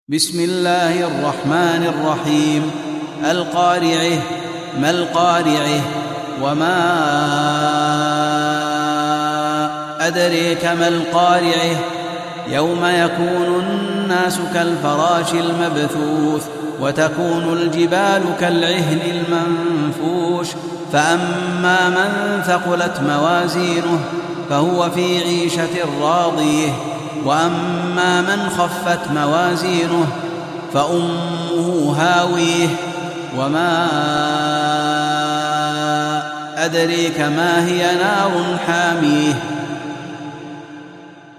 بسم الله الرحمن الرحيم. القارعة. ما القارعة؟ وما أدريك ما القارعة؟ يوم يكون الناس كالفراش المبثوث وتكون الجبال كالعهن المنفوش فأما من ثقلت موازينه فهو في عيشة راضية وأما من خفت موازينه فأمه هاويه. وما أدريك ما هي؟ نار حاميه.